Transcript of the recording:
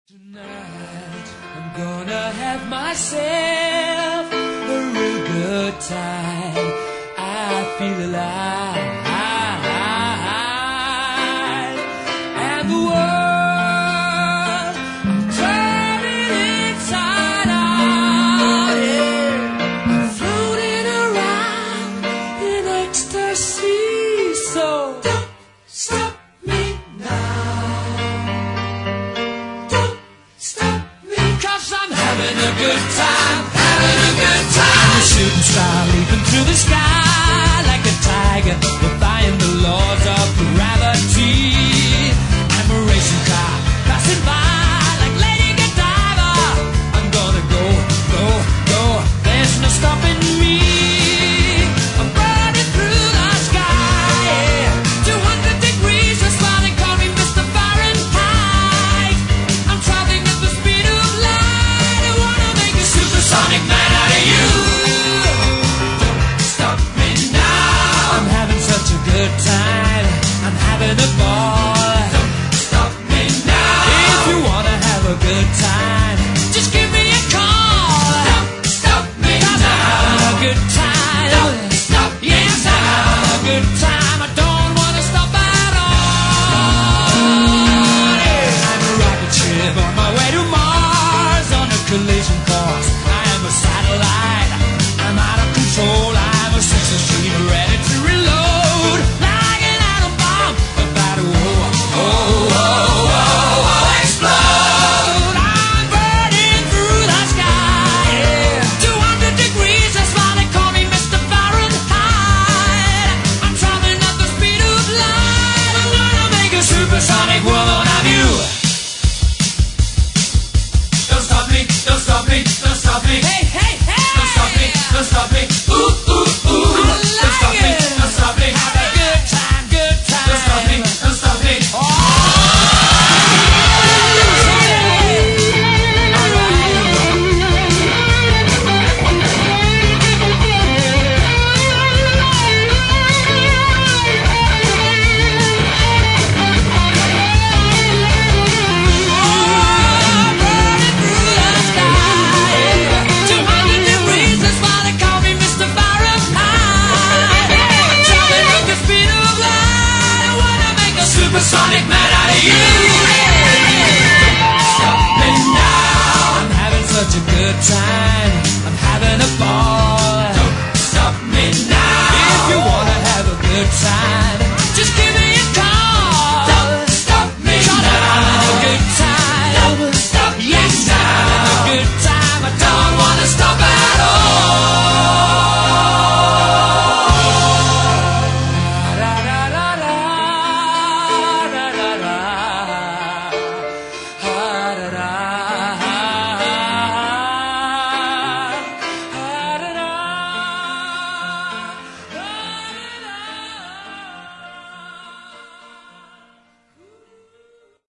Tonight I'm gonna have myself a real good time. I feel alive, and the world I'm turning inside out. Yeah, I'm floating around in ecstasy. So don't stop me now. Having a good time, having a good time. I'm a shooting star leaping through the sky like a tiger, defying the laws of gravity. I'm a racing car passing by like Lady Godiva. I'm gonna go, go, go. There's no stopping me. I'm burning through the sky, yeah. 200 degrees, that's why they call me Mr. Fahrenheit. I'm traveling at the speed of light. Supersonic man out of you. Don't stop me now. I'm having such a good time. I'm having a ball. Don't stop me now. If you wanna have a good time, just give me a call. Don't stop me now. I'm having a good time. Don't stop me now. Yes, I'm having a good time. I don't wanna stop at all. Yeah. I'm a rocket ship on my way to Mars on a collision